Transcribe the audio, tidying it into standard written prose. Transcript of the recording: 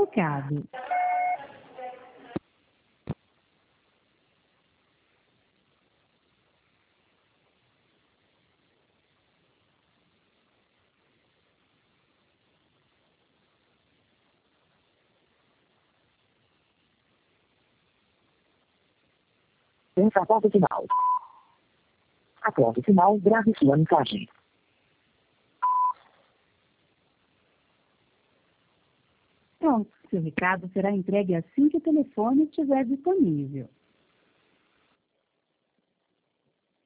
recado. Após final. Após o final, grave sua mensagem. Pronto, seu recado será entregue assim que o telefone estiver disponível.